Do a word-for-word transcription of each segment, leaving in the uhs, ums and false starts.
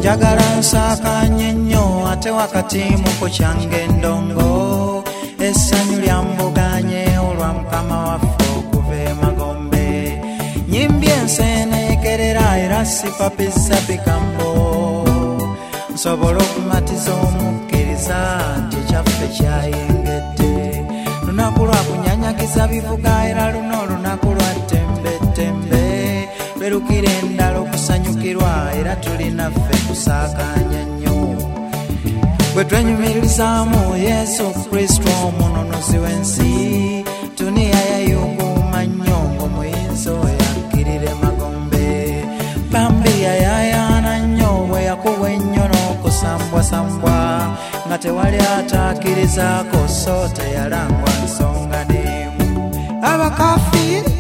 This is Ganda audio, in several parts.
njagala nsaakanye nnyo ate wakati mu kukyange endongo essanyu lyambuganye olwa mukama waffe okuva emagombe nyimbye enseeneekerera era sipapizza bigambo nsobola okumatiza omukkiriza nti ekyaffe kyayengedde lunaku lwa kunyanyagiza bivuga era luno olunaku lwa ttembetembe lwerukira endala okusanyukirwa era tulina ffe kusaakanya nnyo bwe twenyumirizaamu Yesu Kristo omununuzi w'ensi duniya yayuguuma nnyo ng'omuyinza oyakkirire magombe bambi yayayaana nnyo bwe yakubwa ennyo n'okusambwasambwa nga tewali atakkirizaako so teyalangwa nsonga n'emu abakafiri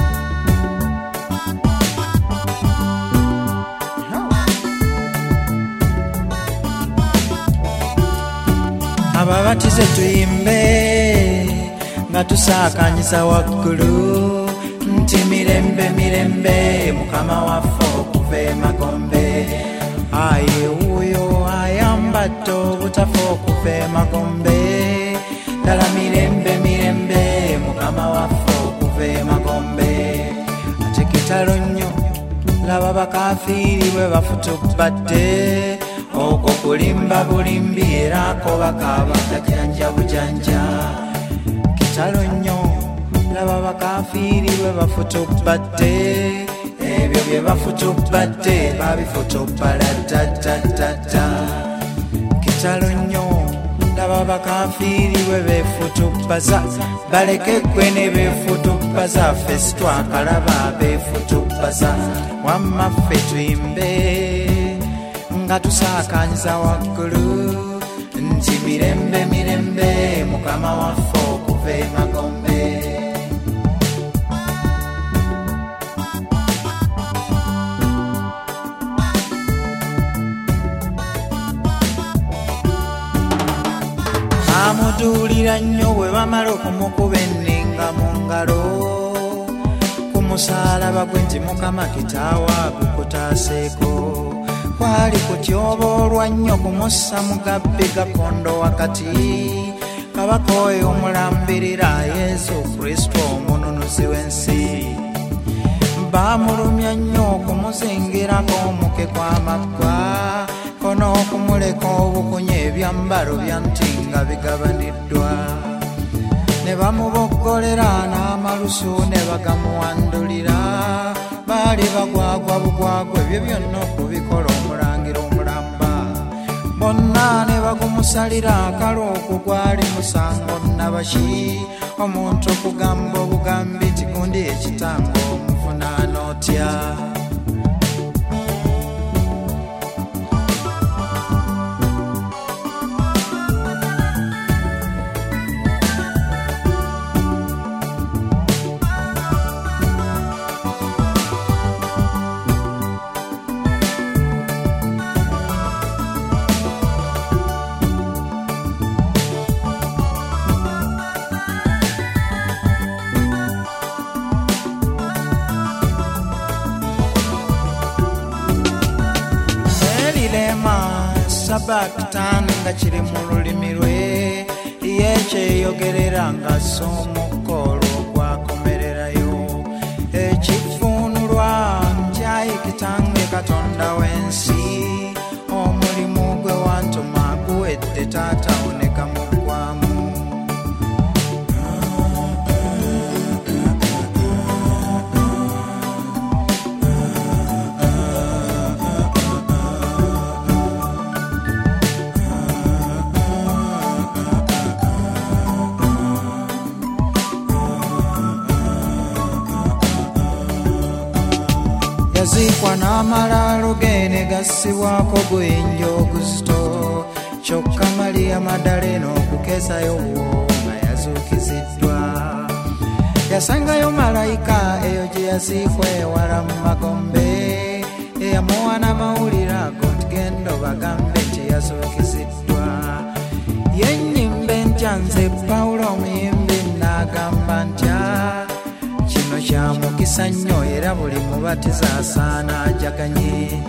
ababatize tuyimbe nga tusaakanyiza waggulu nti mirembe mirembe mukama waffe okuva emagombe aye wuyo ayambadde obutafa okuva emagombe ddala mirembe mirembe mukama waffe okuva emagombe ate kitalo nnyo laba bakafiiri bwe bafutubadde okwo kulimba bulimbi era ko bakaaba gajanja bujanja kitalo nnyo laba bakafiiri bwe bafutubadde ebyo bye bafutubadde babifutubala ddaddaddadda kitalo nnyo laba bakafiiri bwe beefutubaza baleke ggwe ne beefutubaza ffe sitwakalaba beefutubaza wamma ffe tuyimbe nga tusaakanyiza waggulu nti mirembe mirembe mukama waffe okuva emagombe amuduulira nnyo bwe bamala okumukuba enninga mu ngalo ku musaalaba gwe nti mukama kitaawa agukutaaseeko kwali kutyoboolwa nnyo kumussa mugabbi gakondo wakati kabaka oyo omulambirira Yesu Kristo omununuzi w'ensi baamulumya nnyo okumuzingirako omuke gw'amaggwa kono okumuleka obukunya ebyambalo bya nti nga bigabaniddwa ne bamuboggolera n'amalusu ne bagamuwandulira baali bagwagwa bugwagwa ebyo byonna okubikola omulangira omulamba bonna ne bagumusalira akalo okugwali musango nabaki omuntu okugamba obugambi nti gundi ekitango omuvunaana otya sabakitano nga kiri mu lulimi lwe yekyeyogerera nga soomukolo gwakomererayo ekivuunulwa njayikitange katonda w'ensi omulimu gwe wantuma guwedde taata oneka muggwamu yazikwa n'amalaalo ge ne gassibwako bwenja oguzito kyokka Mariya Madalena okukezayo nga yazuukiziddwa yasangayo malayika eyo gye yaziikwa ewala mu magombe eyamuwa n'amawulire ago nti genda obagambe nti yazuukiziddwa yennyimbe ntya nze Pawulo omuyimbi n'agamba ntya kino kya mukisa nnyo era buli mubatiza asaana ajaganye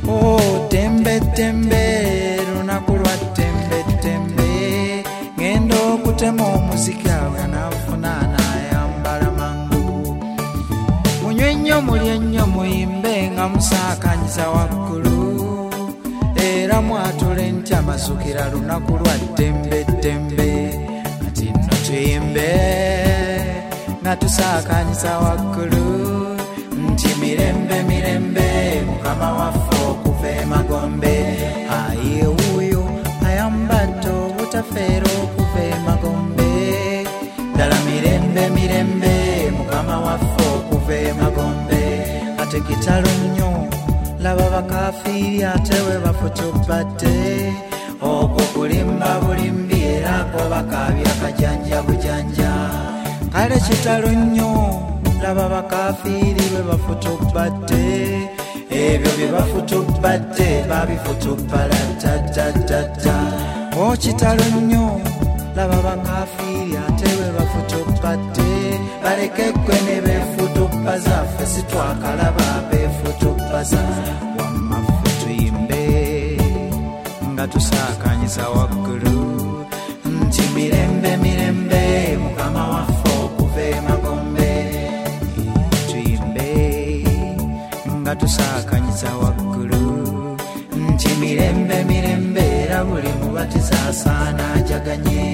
Oh, tembe tembe lunaku lwa tembe tembe ngendo okutema omuziki awe anafuna anayambala mangu munywe nnyo mulye nnyo muyimbe nga musaakanyiza waggulu era mwatule ntya mazukira lunaku lwa tembe tembe ati nno tuyimbe nga tusaakanyiza waggulu nti mirembe mirembe mukama waffe okuva emagombe aye wuyo ayambadde obutafeera okuva emagombe ddala mirembe mirembe mukama waffe okuva emagombe ate kitalo nnyo laba bakafiiri ate we bafutubadde okwo kulimba bulimbi era ko bakaabya kajanja bujanja kale kitalo nnyo laba bakafiiri we bafutubadde ebyo bye bafutubadde babifutubala tatatata o kitalo nnyo laba bakafiiri ate we bafutubadde baleke ggwe ne beefutubaza ffe sitwakalaba beefutubaza wamaffe tuyimbe nga tusaakanyiza waggulu nti mirembe mirembe mukama waffe okuva emagombe tuyimbe nga tusaakanyiza waggulu nti mirembe mirembe era buli mubatiza asaana ajaganye